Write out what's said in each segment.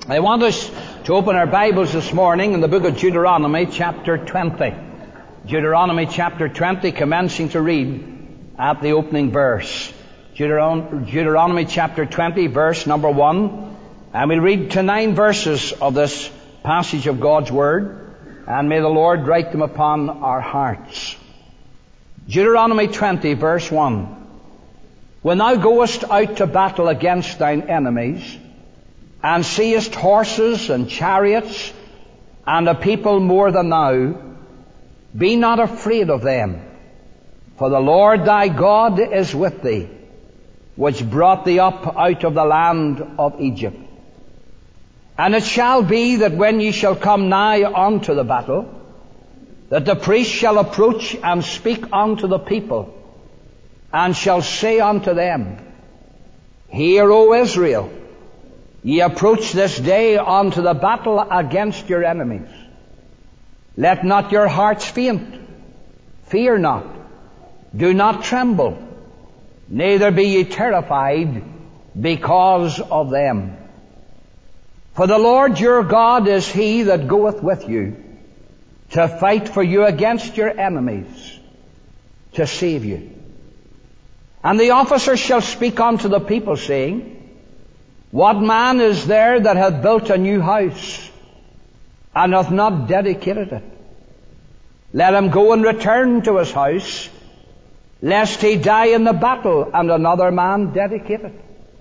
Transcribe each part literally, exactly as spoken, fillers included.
I want us to open our Bibles this morning in the book of Deuteronomy chapter twenty. Deuteronomy chapter twenty, commencing to read at the opening verse. Deuteron- Deuteronomy chapter twenty, verse number one. And we'll read to nine verses of this passage of God's Word, and may the Lord write them upon our hearts. Deuteronomy twenty, verse one. When thou goest out to battle against thine enemies, and seest horses and chariots, and a people more than thou, be not afraid of them, for the Lord thy God is with thee, which brought thee up out of the land of Egypt. And it shall be that when ye shall come nigh unto the battle, that the priest shall approach and speak unto the people, and shall say unto them, Hear, O Israel, ye approach this day unto the battle against your enemies. Let not your hearts faint, fear not, do not tremble, neither be ye terrified because of them. For the Lord your God is he that goeth with you, to fight for you against your enemies, to save you. And the officers shall speak unto the people, saying, What man is there that hath built a new house, and hath not dedicated it? Let him go and return to his house, lest he die in the battle, and another man dedicate it.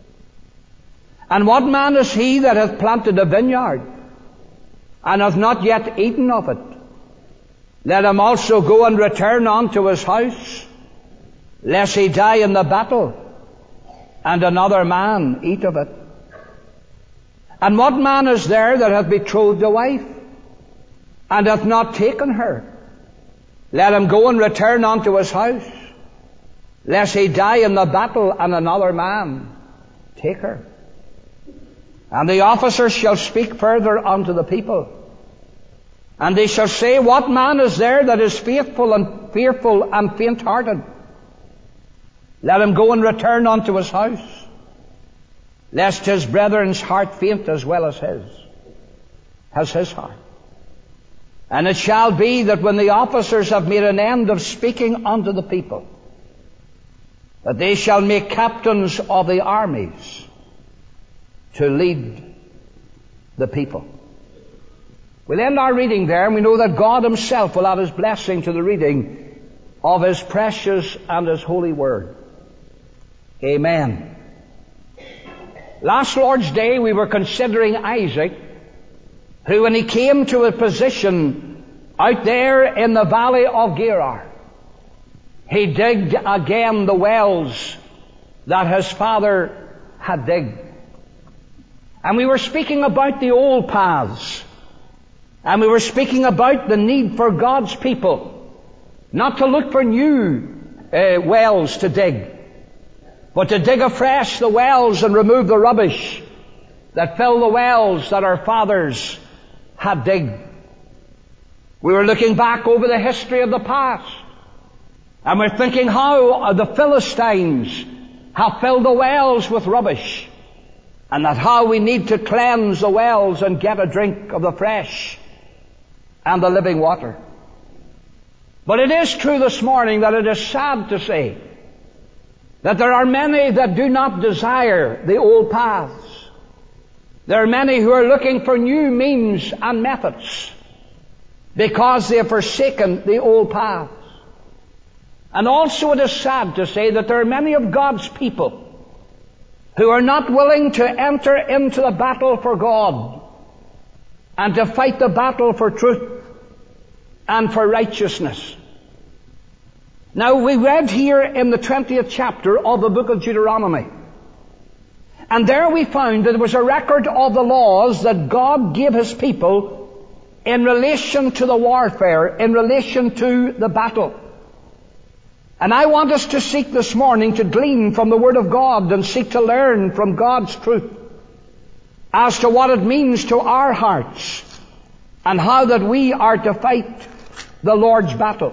And what man is he that hath planted a vineyard, and hath not yet eaten of it? Let him also go and return unto his house, lest he die in the battle, and another man eat of it. And what man is there that hath betrothed a wife, and hath not taken her? Let him go and return unto his house, lest he die in the battle, and another man take her. And the officers shall speak further unto the people, and they shall say, What man is there that is faithful and fearful and faint-hearted? Let him go and return unto his house, lest his brethren's heart faint as well as his, as his heart. And it shall be that when the officers have made an end of speaking unto the people, that they shall make captains of the armies to lead the people. We'll end our reading there, and we know that God himself will add his blessing to the reading of his precious and his holy word. Amen. Last Lord's Day we were considering Isaac, who when he came to a position out there in the valley of Gerar, he digged again the wells that his father had digged. And we were speaking about the old paths, and we were speaking about the need for God's people not to look for new uh, wells to dig, but to dig afresh the wells and remove the rubbish that fill the wells that our fathers had digged. We were looking back over the history of the past, and we're thinking how the Philistines have filled the wells with rubbish, and that how we need to cleanse the wells and get a drink of the fresh and the living water. But it is true this morning that it is sad to say that there are many that do not desire the old paths. There are many who are looking for new means and methods because they have forsaken the old paths. And also it is sad to say that there are many of God's people who are not willing to enter into the battle for God and to fight the battle for truth and for righteousness. Now, we read here in the twentieth chapter of the book of Deuteronomy, and there we found that there was a record of the laws that God gave his people in relation to the warfare, in relation to the battle. And I want us to seek this morning to glean from the Word of God and seek to learn from God's truth as to what it means to our hearts and how that we are to fight the Lord's battle.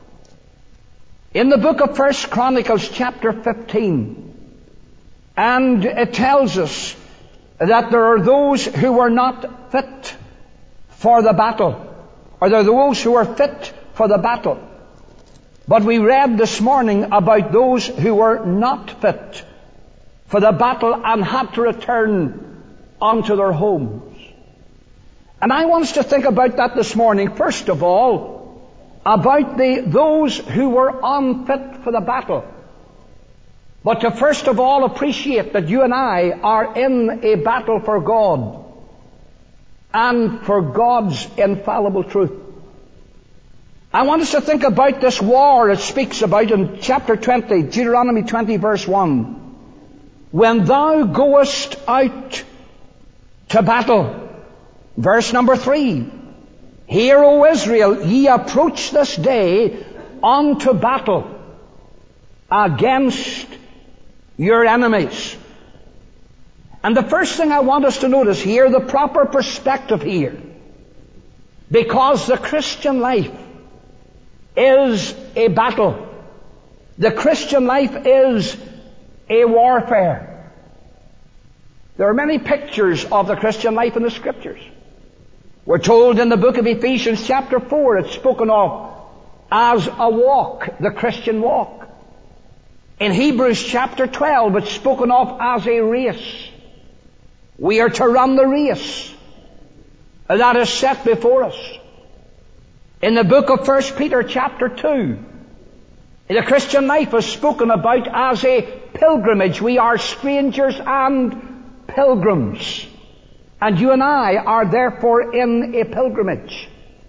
In the book of First Chronicles chapter fifteen, and it tells us that there are those who are not fit for the battle, or there are those who are fit for the battle. But we read this morning about those who were not fit for the battle and had to return unto their homes. And I want us to think about that this morning. First of all, about the those who were unfit for the battle. But to first of all appreciate that you and I are in a battle for God and for God's infallible truth. I want us to think about this war it speaks about in chapter twenty, Deuteronomy twenty verse one. When thou goest out to battle, verse number three, hear, O Israel, ye approach this day unto battle against your enemies. And the first thing I want us to notice here, the proper perspective here, because the Christian life is a battle. The Christian life is a warfare. There are many pictures of the Christian life in the Scriptures. We're told in the book of Ephesians chapter four, it's spoken of as a walk, the Christian walk. In Hebrews chapter twelve, it's spoken of as a race. We are to run the race that is set before us. In the book of First Peter chapter two, the Christian life is spoken about as a pilgrimage. We are strangers and pilgrims. And you and I are therefore in a pilgrimage.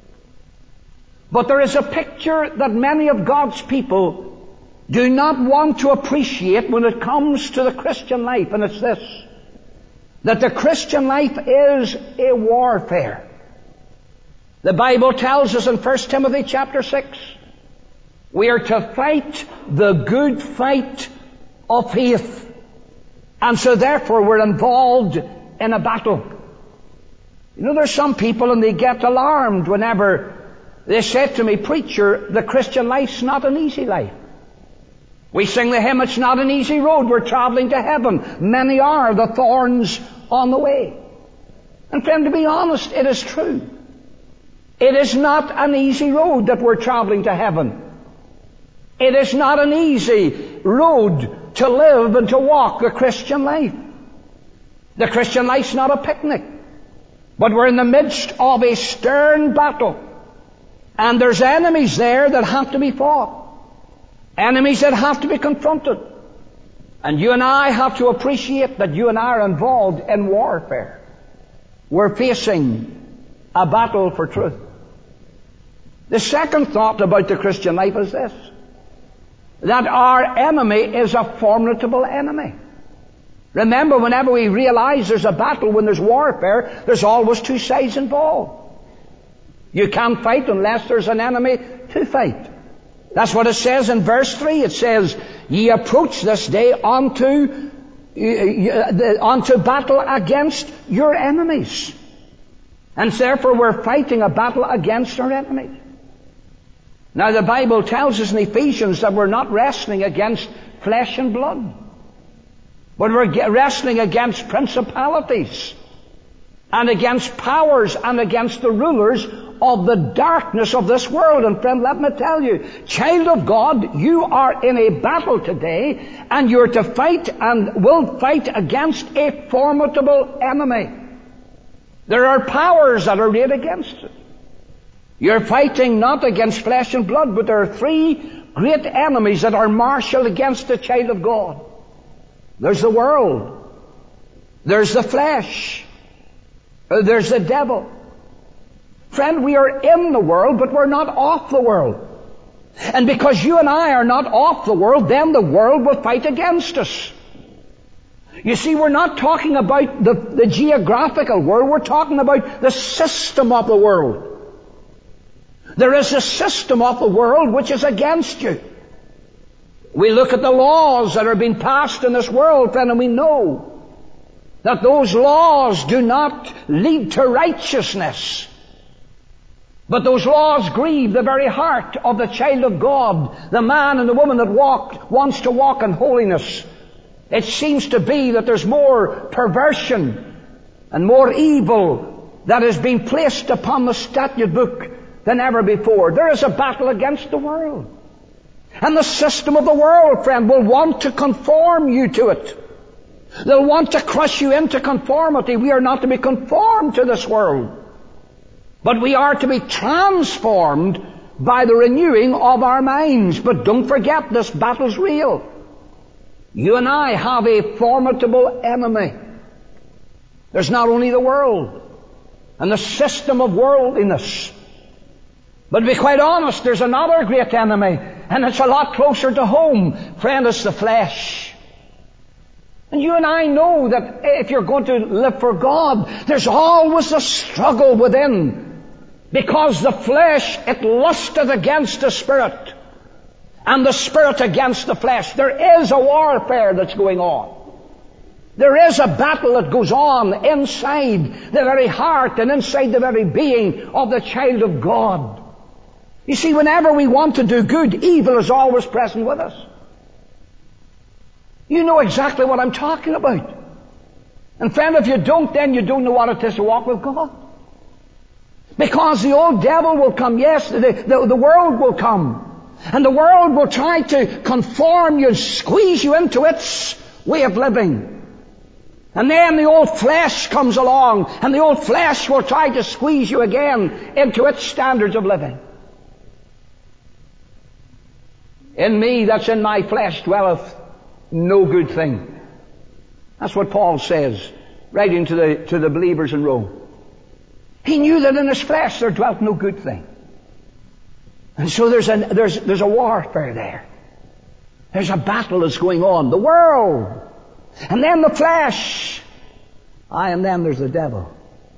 But there is a picture that many of God's people do not want to appreciate when it comes to the Christian life, and it's this: that the Christian life is a warfare. The Bible tells us in First Timothy chapter six, we are to fight the good fight of faith. And so therefore we're involved in a battle. You know, there's some people and they get alarmed whenever they say to me, preacher, the Christian life's not an easy life. We sing the hymn, it's not an easy road, we're traveling to heaven. Many are the thorns on the way. And friend, to be honest, it is true. It is not an easy road that we're traveling to heaven. It is not an easy road to live and to walk the Christian life. The Christian life's not a picnic, but we're in the midst of a stern battle. And there's enemies there that have to be fought. Enemies that have to be confronted. And you and I have to appreciate that you and I are involved in warfare. We're facing a battle for truth. The second thought about the Christian life is this: that our enemy is a formidable enemy. Remember, whenever we realize there's a battle, when there's warfare, there's always two sides involved. You can't fight unless there's an enemy to fight. That's what it says in verse three. It says, ye approach this day unto, uh, unto battle against your enemies. And therefore we're fighting a battle against our enemies. Now the Bible tells us in Ephesians that we're not wrestling against flesh and blood, but we're wrestling against principalities and against powers and against the rulers of the darkness of this world. And friend, let me tell you, child of God, you are in a battle today, and you're to fight and will fight against a formidable enemy. There are powers that are arrayed against it. You're fighting not against flesh and blood, but there are three great enemies that are marshaled against the child of God. There's the world. There's the flesh. There's the devil. Friend, we are in the world, but we're not of the world. And because you and I are not of the world, then the world will fight against us. You see, we're not talking about the, the geographical world. We're talking about the system of the world. There is a system of the world which is against you. We look at the laws that are being passed in this world, friend, and we know that those laws do not lead to righteousness. But those laws grieve the very heart of the child of God, the man and the woman that walk, wants to walk in holiness. It seems to be that there's more perversion and more evil that is being placed upon the statute book than ever before. There is a battle against the world. And the system of the world, friend, will want to conform you to it. They'll want to crush you into conformity. We are not to be conformed to this world, but we are to be transformed by the renewing of our minds. But don't forget, this battle's real. You and I have a formidable enemy. There's not only the world and the system of worldliness, but to be quite honest, there's another great enemy, and it's a lot closer to home. Friend, it's the flesh. And you and I know that if you're going to live for God, there's always a struggle within. Because the flesh, it lusteth against the Spirit, and the Spirit against the flesh. There is a warfare that's going on. There is a battle that goes on inside the very heart and inside the very being of the child of God. You see, whenever we want to do good, evil is always present with us. You know exactly what I'm talking about. And friend, if you don't, then you don't know what it is to walk with God. Because the old devil will come, yes, the, the, the world will come. And the world will try to conform you and squeeze you into its way of living. And then the old flesh comes along, and the old flesh will try to squeeze you again into its standards of living. In me, that's in my flesh, dwelleth no good thing. That's what Paul says, writing to the, to the believers in Rome. He knew that in his flesh there dwelt no good thing. And so there's a, there's, there's a warfare there. There's a battle that's going on. The world. And then the flesh. Aye, and then there's the devil.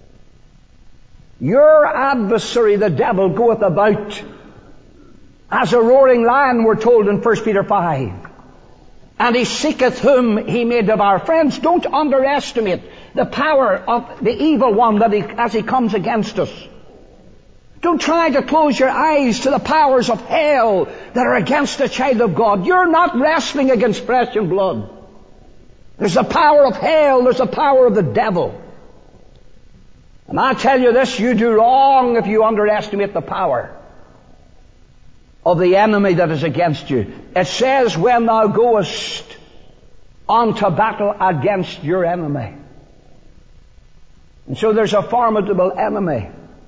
Your adversary, the devil, goeth about as a roaring lion, we're told in First Peter five. And he seeketh whom he may devour. Friends, don't underestimate the power of the evil one that he, as he comes against us. Don't try to close your eyes to the powers of hell that are against the child of God. You're not wrestling against flesh and blood. There's the power of hell. There's the power of the devil. And I tell you this, you do wrong if you underestimate the power of the enemy that is against you. It says, when thou goest unto battle against your enemy. And so there's a formidable enemy.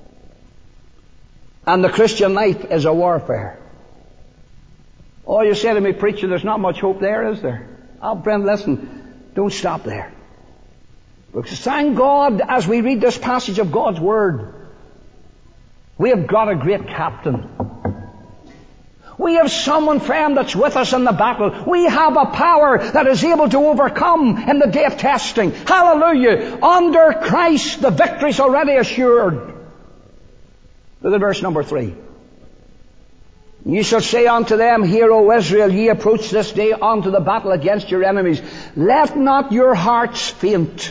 And the Christian life is a warfare. Oh, you say to me, preacher, there's not much hope there, is there? Oh, friend, listen, don't stop there. Because thank God, as we read this passage of God's Word, we have got a great captain. We have someone, friend, that's with us in the battle. We have a power that is able to overcome in the day of testing. Hallelujah! Under Christ, the victory is already assured. Look at verse number three. You shall say unto them, Hear, O Israel, ye approach this day unto the battle against your enemies. Let not your hearts faint.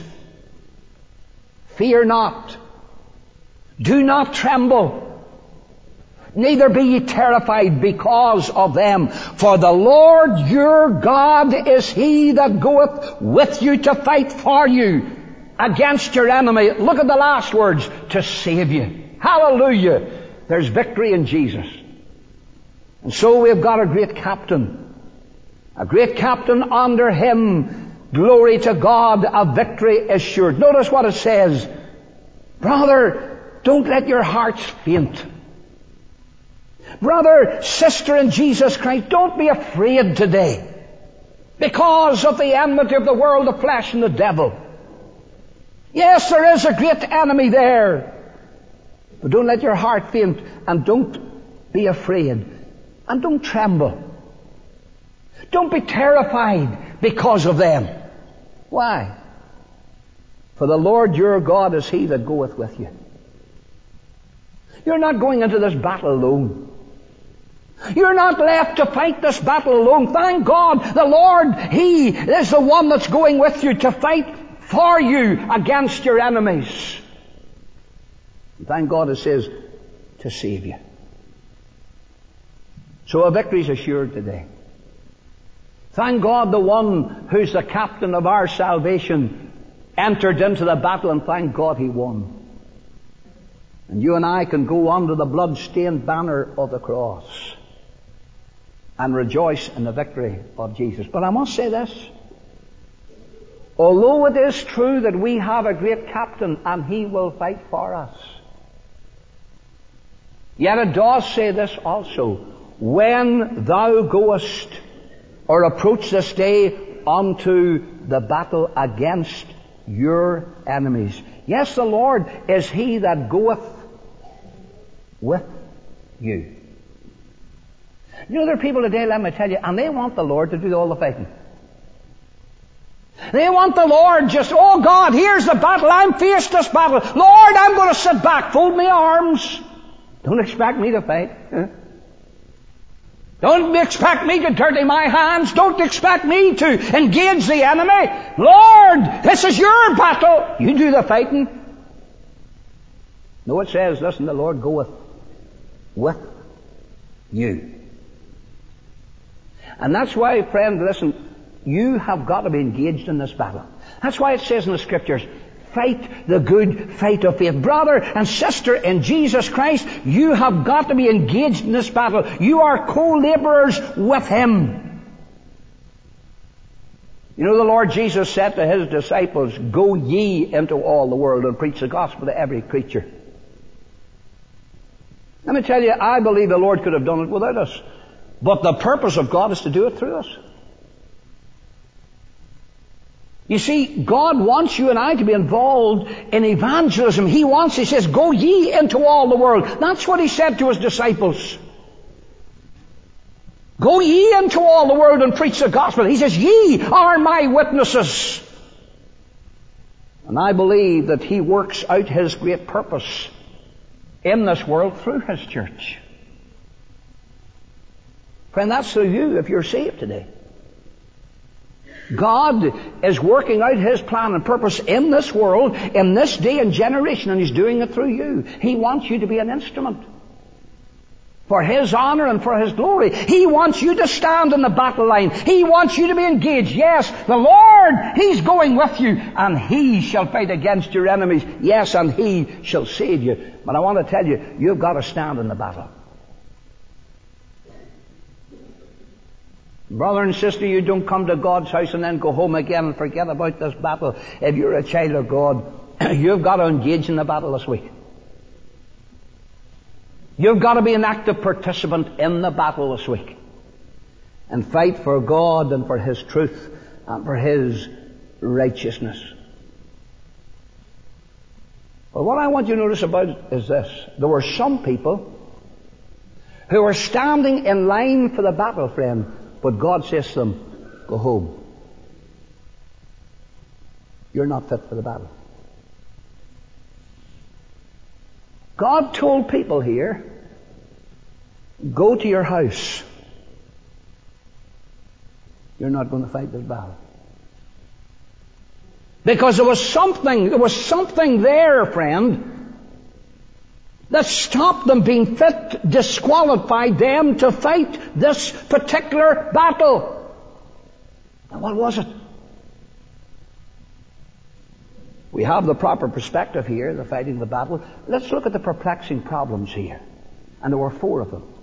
Fear not. Do not tremble. Neither be ye terrified because of them. For the Lord your God is He that goeth with you to fight for you against your enemy. Look at the last words. To save you. Hallelujah. There's victory in Jesus. And so we've got a great captain. A great captain. Under Him, glory to God, a victory assured. Notice what it says. Brother, don't let your hearts faint. Brother, sister in Jesus Christ, don't be afraid today because of the enmity of the world, the flesh, and the devil. Yes, there is a great enemy there. But don't let your heart faint, and don't be afraid, and don't tremble. Don't be terrified because of them. Why? For the Lord your God is He that goeth with you. You're not going into this battle alone. You're not left to fight this battle alone. Thank God, the Lord, He is the one that's going with you to fight for you against your enemies. And thank God it says to save you. So a victory is assured today. Thank God the one who's the captain of our salvation entered into the battle, and thank God he won. And you and I can go under the blood-stained banner of the cross and rejoice in the victory of Jesus. But I must say this. Although it is true that we have a great captain and he will fight for us, yet it does say this also: when thou goest or approach this day unto the battle against your enemies. Yes, the Lord is he that goeth with you. You know, there are people today, let me tell you, and they want the Lord to do all the fighting. They want the Lord just, oh God, here's the battle, I'm faced this battle. Lord, I'm going to sit back, fold my arms. Don't expect me to fight. Huh? Don't expect me to dirty my hands. Don't expect me to engage the enemy. Lord, this is your battle. You do the fighting. No, it says, listen, the Lord goeth with you. And that's why, friend, listen, you have got to be engaged in this battle. That's why it says in the Scriptures, fight the good fight of faith. Brother and sister in Jesus Christ, you have got to be engaged in this battle. You are co-laborers with him. You know, the Lord Jesus said to his disciples, go ye into all the world and preach the gospel to every creature. Let me tell you, I believe the Lord could have done it without us. But the purpose of God is to do it through us. You see, God wants you and I to be involved in evangelism. He wants, he says, go ye into all the world. That's what he said to his disciples. Go ye into all the world and preach the gospel. He says, ye are my witnesses. And I believe that he works out his great purpose in this world through his church. Friend, that's through you if you're saved today. God is working out his plan and purpose in this world, in this day and generation, and he's doing it through you. He wants you to be an instrument for his honor and for his glory. He wants you to stand in the battle line. He wants you to be engaged. Yes, the Lord, he's going with you, and he shall fight against your enemies. Yes, and he shall save you. But I want to tell you, you've got to stand in the battle. Brother and sister, you don't come to God's house and then go home again and forget about this battle. If you're a child of God, you've got to engage in the battle this week. You've got to be an active participant in the battle this week. And fight for God and for his truth and for his righteousness. Well, what I want you to notice about it is this. There were some people who were standing in line for the battle, friend. But God says to them, go home. You're not fit for the battle. God told people here, go to your house. You're not going to fight this battle. Because there was something, there was something there, friend, that stopped them being fit, disqualified them to fight this particular battle. And what was it? We have the proper perspective here, the fighting the battle. Let's look at the perplexing problems here. And there were four of them.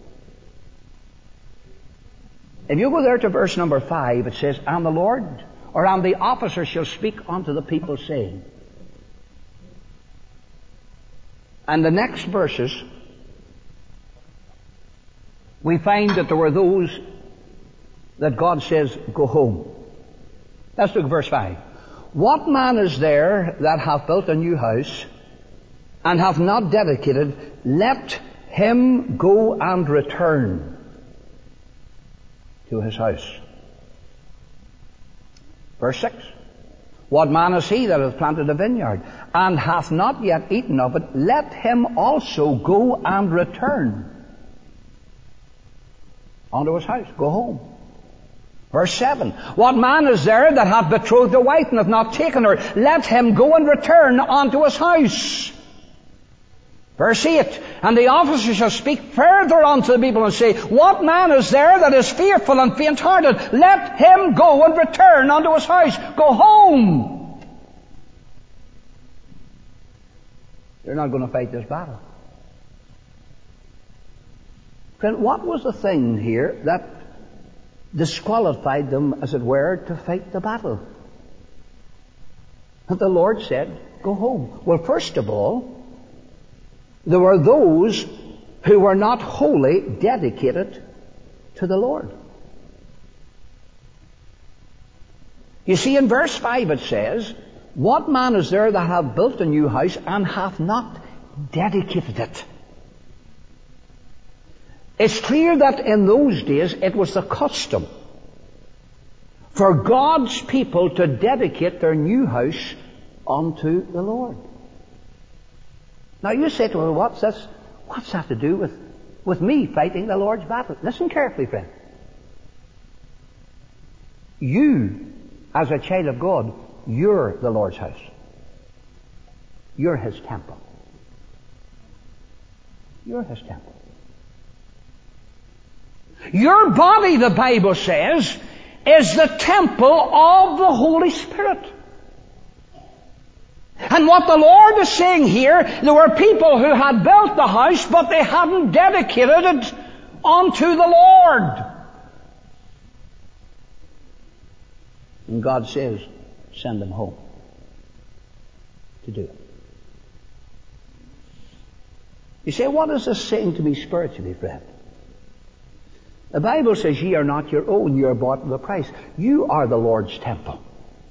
If you go there to verse number five, it says, and the Lord, or and the officer shall speak unto the people, saying. And the next verses, we find that there were those that God says, go home. Let's look at verse five. What man is there that hath built a new house, and hath not dedicated? Let him go and return to his house. Verse six. What man is he that hath planted a vineyard, and hath not yet eaten of it? Let him also go and return unto his house. Go home. Verse seven. What man is there that hath betrothed a wife, and hath not taken her? Let him go and return unto his house. Verse eight. And the officer shall speak further unto the people, and say, what man is there that is fearful and faint-hearted? Let him go and return unto his house. Go home. They're not going to fight this battle. Friend, what was the thing here that disqualified them, as it were, to fight the battle? And the Lord said, go home. Well, first of all, there were those who were not wholly dedicated to the Lord. You see, in verse five it says, what man is there that hath built a new house and hath not dedicated it? It's clear that in those days it was the custom for God's people to dedicate their new house unto the Lord. Now you say to me, what's this? What's that to do with, with me fighting the Lord's battle? Listen carefully, friend. You, as a child of God, you're the Lord's house. You're His temple. You're His temple. Your body, the Bible says, is the temple of the Holy Spirit. And what the Lord is saying here, there were people who had built the house, but they hadn't dedicated it unto the Lord. And God says, send them home to do it. You say, what is this saying to me spiritually, friend? The Bible says, ye are not your own, you are bought with a price. You are the Lord's temple.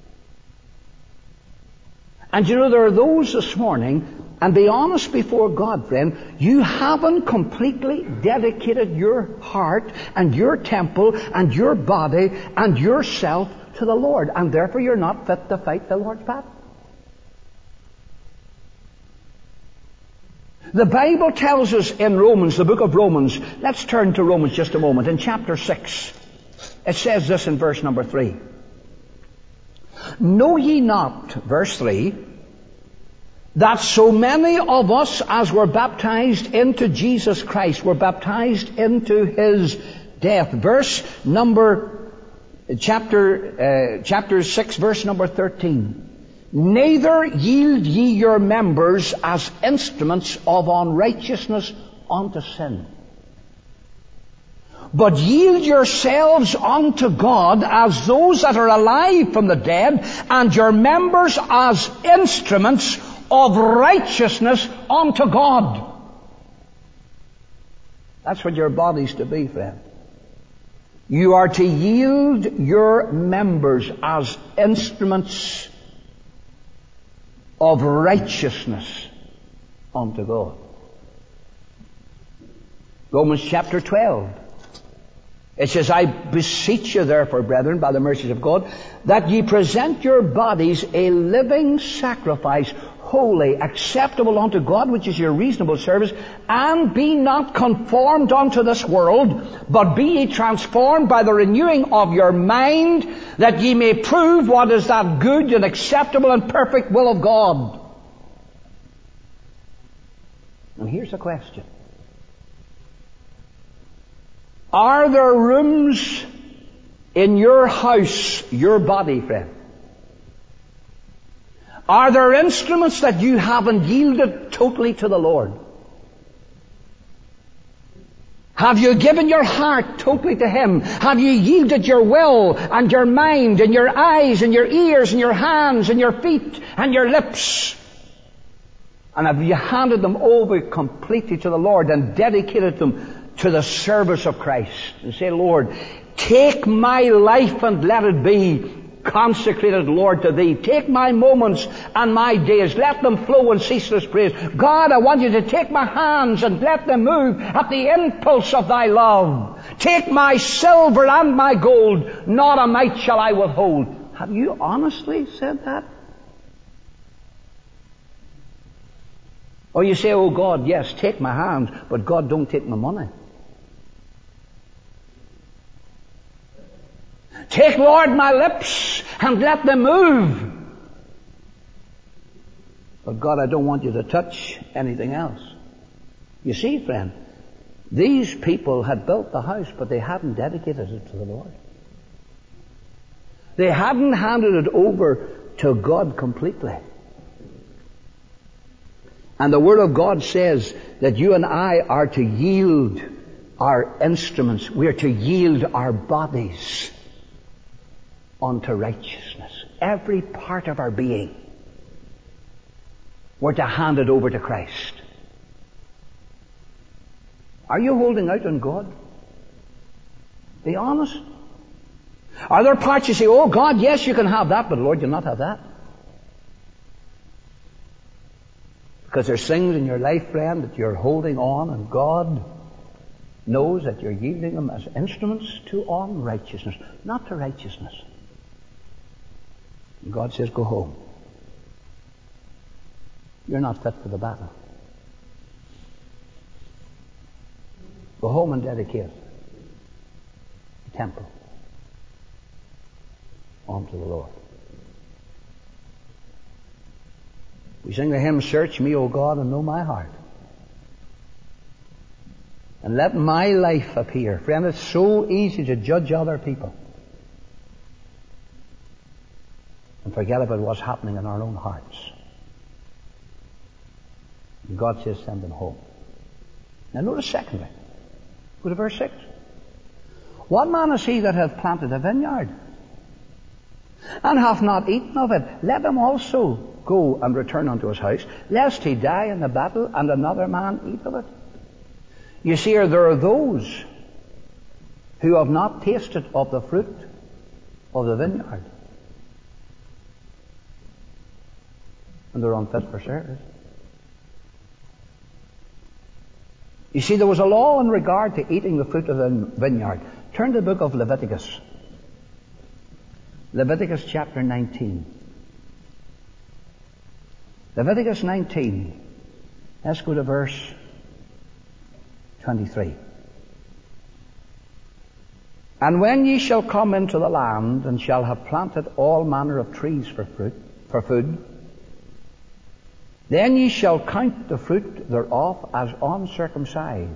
And you know, there are those this morning, and be honest before God, friend, you haven't completely dedicated your heart and your temple and your body and yourself to the Lord, and therefore you're not fit to fight the Lord's battle. The Bible tells us in Romans, the book of Romans, let's turn to Romans just a moment, in chapter six, it says this in verse number three. Know ye not, verse three, that so many of us as were baptized into Jesus Christ were baptized into His death. Verse number, chapter, uh, chapter six, verse number thirteen. Neither yield ye your members as instruments of unrighteousness unto sin, but yield yourselves unto God as those that are alive from the dead, and your members as instruments of righteousness unto God. That's what your body's to be, friend. You are to yield your members as instruments of righteousness unto God. Romans chapter twelve. It says, I beseech you therefore, brethren, by the mercies of God, that ye present your bodies a living sacrifice, holy, acceptable unto God, which is your reasonable service, and be not conformed unto this world, but be ye transformed by the renewing of your mind, that ye may prove what is that good and acceptable and perfect will of God. And here's the question. Are there rooms in your house, your body, friend? Are there instruments that you haven't yielded totally to the Lord? Have you given your heart totally to Him? Have you yielded your will and your mind and your eyes and your ears and your hands and your feet and your lips? And have you handed them over completely to the Lord and dedicated them to the service of Christ? And say, Lord, take my life and let it be consecrated, Lord, to Thee. Take my moments and my days. Let them flow in ceaseless praise. God, I want You to take my hands and let them move at the impulse of Thy love. Take my silver and my gold. Not a mite shall I withhold. Have you honestly said that? Or you say, oh God, yes, take my hands, but God, don't take my money. Take, Lord, my lips and let them move. But God, I don't want You to touch anything else. You see, friend, these people had built the house, but they hadn't dedicated it to the Lord. They hadn't handed it over to God completely. And the Word of God says that you and I are to yield our instruments. We are to yield our bodies unto righteousness. Every part of our being. We're to hand it over to Christ. Are you holding out on God? Be honest. Are there parts you say, oh God, yes, you can have that, but Lord, you'll not have that? Because there's things in your life, friend, that you're holding on, and God knows that you're yielding them as instruments to unrighteousness, not to righteousness. And God says, go home. You're not fit for the battle. Go home and dedicate the temple unto the Lord. We sing the hymn, search me, O God, and know my heart. And let my life appear. Friend, it's so easy to judge other people and forget about what's happening in our own hearts. And God says, send them home. Now notice secondly, go to verse six. What man is he that hath planted a vineyard, and hath not eaten of it? Let him also go and return unto his house, lest he die in the battle, and another man eat of it. You see, there are those who have not tasted of the fruit of the vineyard, and they're unfit for service. You see, there was a law in regard to eating the fruit of the vineyard. Turn to the book of Leviticus. Leviticus chapter nineteen. Leviticus nineteen. Let's go to verse twenty-three. And when ye shall come into the land, and shall have planted all manner of trees for fruit, for food, then ye shall count the fruit thereof as uncircumcised.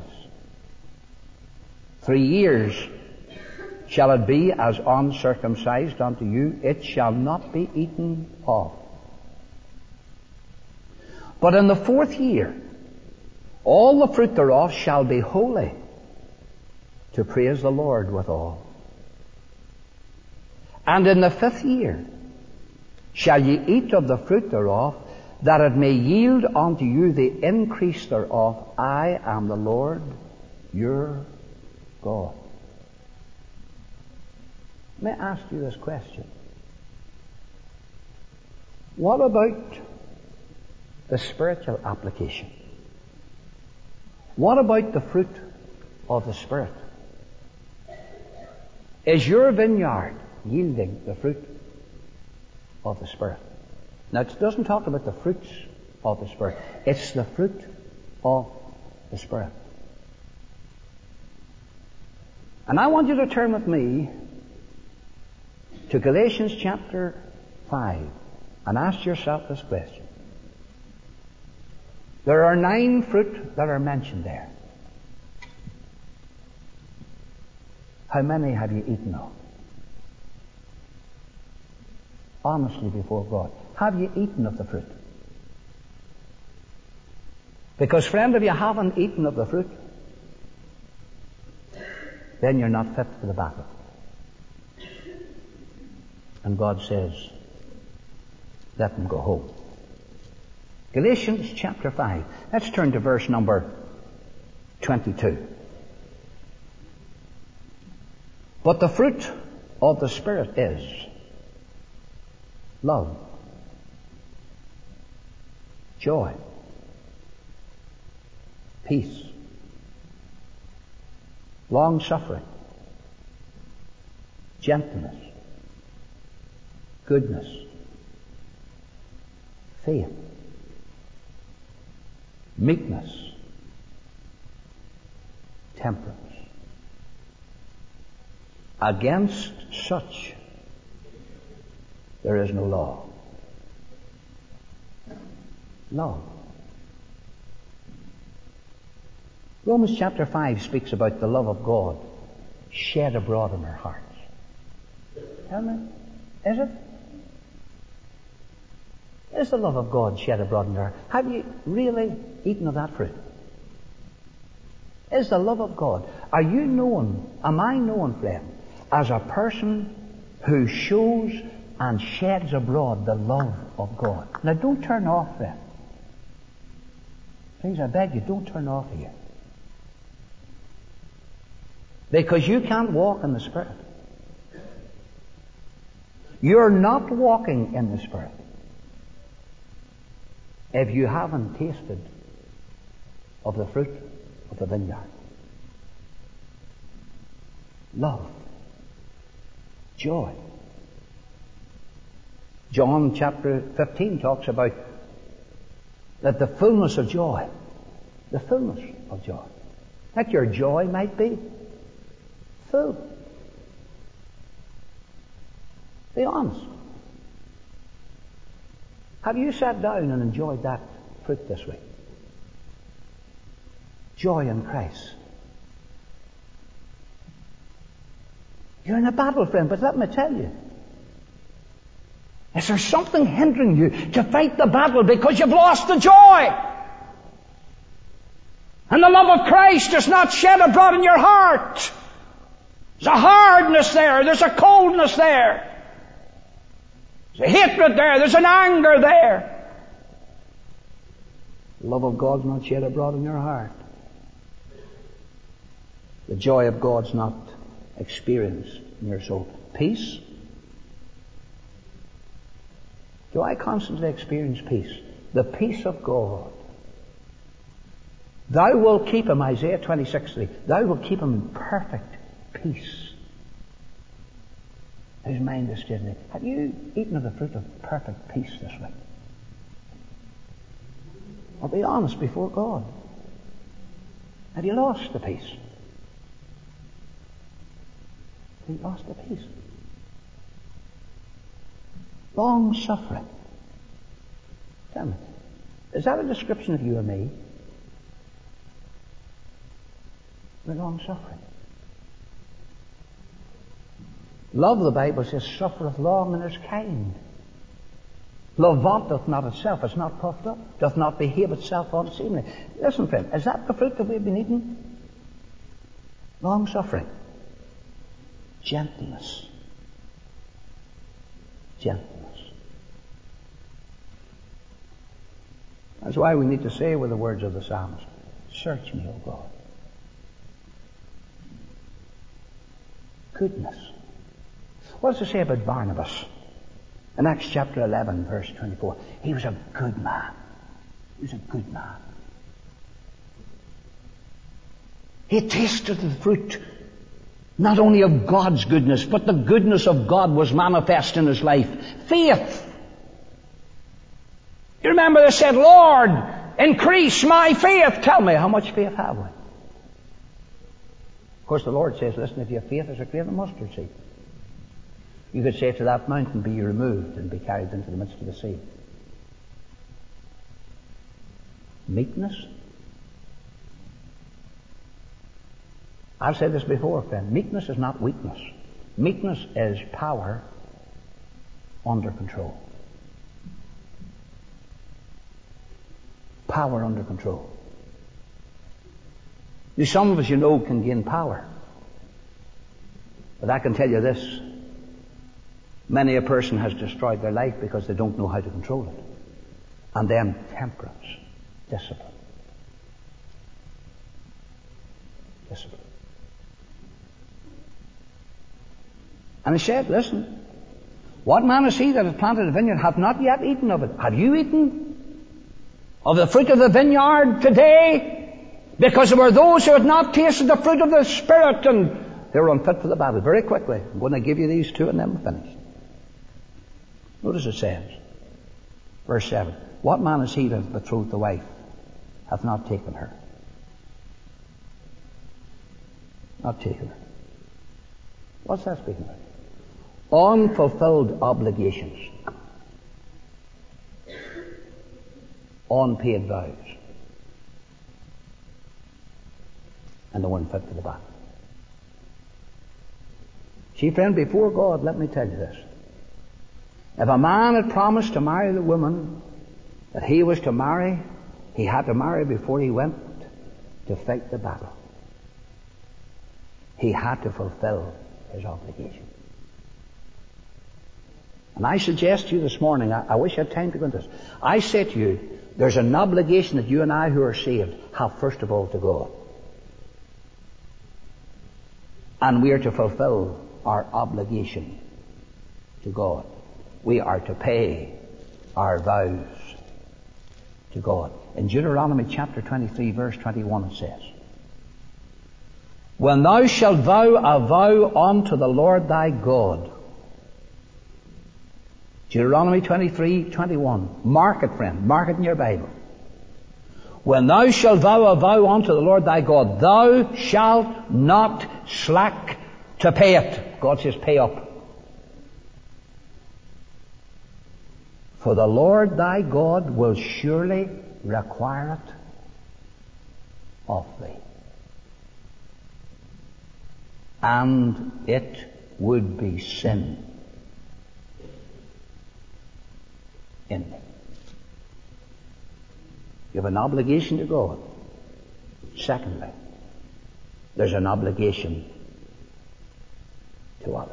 Three years shall it be as uncircumcised unto you. It shall not be eaten of. But in the fourth year, all the fruit thereof shall be holy, to praise the Lord withal. And in the fifth year shall ye eat of the fruit thereof, that it may yield unto you the increase thereof. I am the Lord your God. May I ask you this question? What about the spiritual application? What about the fruit of the Spirit? Is your vineyard yielding the fruit of the Spirit? Now, it doesn't talk about the fruits of the Spirit. It's the fruit of the Spirit. And I want you to turn with me to Galatians chapter five and ask yourself this question. There are nine fruit that are mentioned there. How many have you eaten of? Honestly before God. Have you eaten of the fruit? Because, friend, if you haven't eaten of the fruit, then you're not fit for the battle. And God says, let them go home. Galatians chapter five. Let's turn to verse number twenty-two. But the fruit of the Spirit is love, joy, peace, long-suffering, gentleness, goodness, faith, meekness, temperance. Against such there is no law. Love. Romans chapter five speaks about the love of God shed abroad in our hearts. Tell me, is it? Is the love of God shed abroad in your heart? Have you really eaten of that fruit? Is the love of God? Are you known, am I known, friend, as a person who shows and sheds abroad the love of God? Now don't turn off, friend. Please, I beg you, don't turn off here. Because you can't walk in the Spirit. You're not walking in the Spirit if you haven't tasted of the fruit of the vineyard. Love. Joy. John chapter fifteen talks about that the fullness of joy, the fullness of joy, that your joy might be full. Be honest. Have you sat down and enjoyed that fruit this week? Joy in Christ. You're in a battle, friend, but let me tell you, is there something hindering you to fight the battle because you've lost the joy? And the love of Christ is not shed abroad in your heart. There's a hardness there. There's a coldness there. There's a hatred there. There's an anger there. The love of God's not shed abroad in your heart. The joy of God's not experienced in your soul. Peace. Do I constantly experience peace? The peace of God. Thou wilt keep him, Isaiah twenty-six three. Thou wilt keep him in perfect peace. His mind is stayed in it. Have you eaten of the fruit of perfect peace this week? I'll be honest before God. Have you lost the peace? Have you lost the peace? Long suffering. Tell me, is that a description of you or me? We're long suffering. Love, the Bible says, suffereth long and is kind. Love vaunteth not itself, is not puffed up, doth not behave itself unseemly. Listen, friend, is that the fruit that we've been eating? Long suffering. Gentleness. Gentleness. That's why we need to say with the words of the psalmist, search me, O God. Goodness. What does it say about Barnabas? In Acts chapter eleven, verse twenty-four. He was a good man. He was a good man. He tasted the fruit, not only of God's goodness, but the goodness of God was manifest in his life. Faith. You remember they said, Lord, increase my faith. Tell me, how much faith have we? Of course, the Lord says, listen, if you have faith as a grain of mustard seed, you could say to that mountain, be removed and be carried into the midst of the sea. Meekness. I've said this before, friend. Meekness is not weakness. Meekness is power under control. Power under control. Now, some of us, you know, can gain power. But I can tell you this. Many a person has destroyed their life because they don't know how to control it. And then temperance, discipline. Discipline. And he said, listen, what man is he that hath planted a vineyard hath not yet eaten of it? Have you eaten of the fruit of the vineyard today? Because there were those who had not tasted the fruit of the Spirit and they were unfit for the battle. Very quickly, I'm going to give you these two and then we'll finish. Notice it says, verse seven, what man is he that hath betrothed the wife, hath not taken her? Not taken her. What's that speaking about? Unfulfilled obligations. Unpaid vows. And the one fit for the battle. See, friend, before God, let me tell you this. If a man had promised to marry the woman that he was to marry, he had to marry before he went to fight the battle. He had to fulfill his obligation. And I suggest to you this morning, I, I wish I had time to go into this. I say to you, there's an obligation that you and I who are saved have first of all to go. And we are to fulfill our obligation to God. We are to pay our vows to God. In Deuteronomy chapter twenty-three, verse twenty-one, it says, "When thou shalt vow a vow unto the Lord thy God," Deuteronomy twenty-three, twenty-one. Mark it, friend. Mark it in your Bible. "When thou shalt vow a vow unto the Lord thy God, thou shalt not slack to pay it." God says, pay up. "For the Lord thy God will surely require it of thee. And it would be sin in thee." You have an obligation to God. Secondly, there's an obligation to others.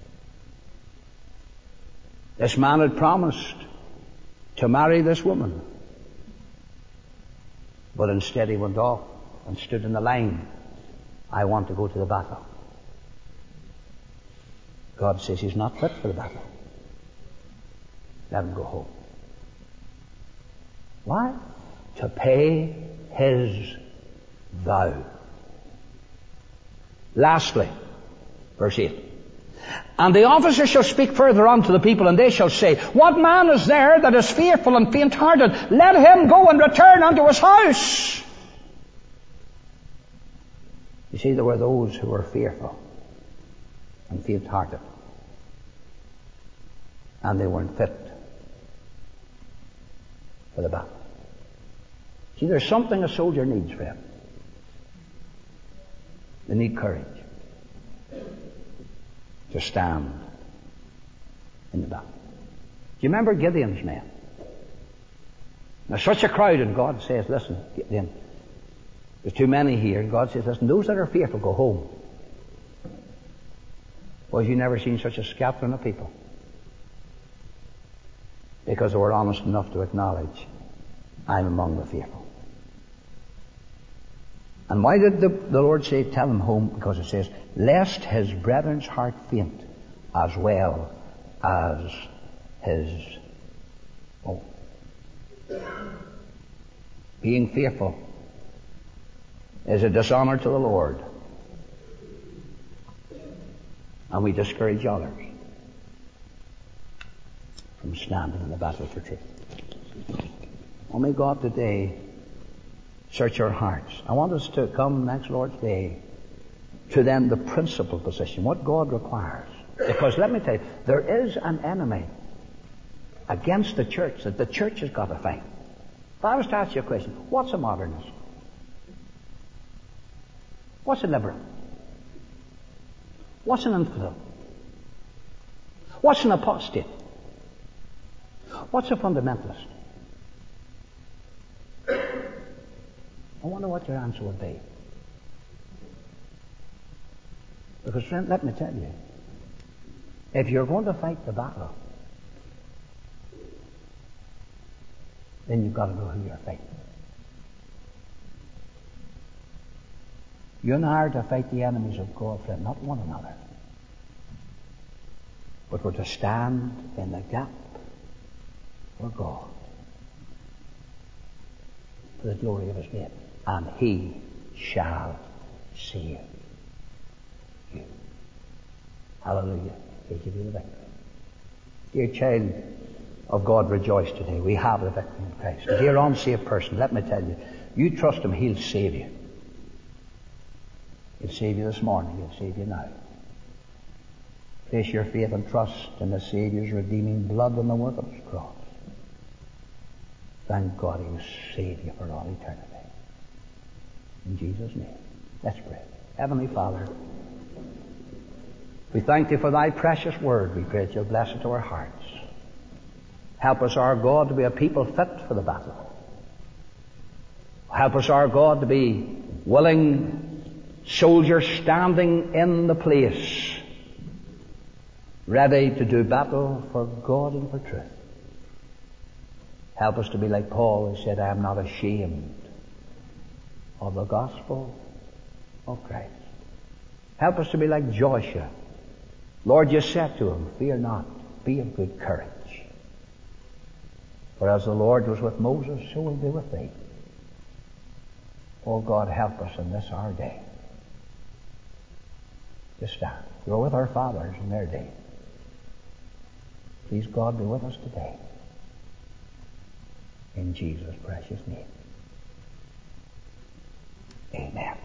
This man had promised to marry this woman, but instead he went off and stood in the line. "I want to go to the battle." God says he's not fit for the battle. Let him go home. Why? To pay his vow. Lastly, verse eight. "And the officers shall speak further on to the people, and they shall say, What man is there that is fearful and faint-hearted? Let him go and return unto his house." You see, there were those who were fearful and faint-hearted, and they weren't fit for the battle. See, there's something a soldier needs, friend. They need courage to stand in the battle. Do you remember Gideon's men? There's such a crowd, and God says, "Listen, Gideon, there's too many here." And God says, "Listen, those that are fearful, go home." Well, you've never seen such a scattering of people, because they were honest enough to acknowledge, "I'm among the fearful." And why did the, the Lord say, "Tell him home"? Because it says, "Lest his brethren's heart faint, as well as his own." Being fearful is a dishonor to the Lord, and we discourage others from standing in the battle for truth. Oh, may God today search our hearts. I want us to come next Lord's Day to then the principal position, what God requires. Because let me tell you, there is an enemy against the church that the church has got to fight. If I was to ask you a question, what's a modernist? What's a liberal? What's an infidel? What's an apostate? What's a fundamentalist? I wonder what your answer would be. Because, friend, let me tell you, if you're going to fight the battle, then you've got to know who you're fighting. You and I are to fight the enemies of God, friend, not one another. But we're to stand in the gap for God, for the glory of his name. And he shall save you. Hallelujah. He'll give you the victory. Dear child of God, rejoice today. We have the victory in Christ. Dear unsaved person, let me tell you, you trust him, he'll save you. He'll save you this morning. He'll save you now. Place your faith and trust in the Saviour's redeeming blood and the work of his cross. Thank God he will save you for all eternity. In Jesus' name. Let's pray. Heavenly Father, we thank thee for thy precious word. We pray that you'll bless it to our hearts. Help us, our God, to be a people fit for the battle. Help us, our God, to be willing soldiers standing in the place, ready to do battle for God and for truth. Help us to be like Paul, who said, I am not ashamed of the gospel of Christ. Help us to be like Joshua. Lord, you said to him, fear not, be of good courage. For as the Lord was with Moses, so will be with thee. Oh God, help us in this our day to stand. We're with our fathers in their day. Please God, be with us today. In Jesus' precious name. Amen.